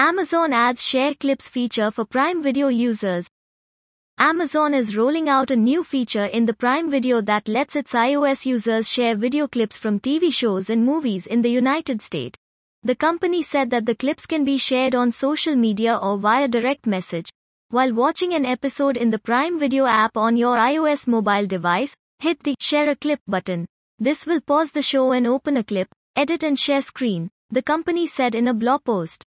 Amazon adds Share Clips feature for Prime Video users. Amazon is rolling out a new feature in the Prime Video that lets its iOS users share video clips from TV shows and movies in the United States. The company said that the clips can be shared on social media or via direct message. While watching an episode in the Prime Video app on your iOS mobile device, hit the Share a Clip button. This will pause the show and open a clip, edit and share screen, the company said in a blog post.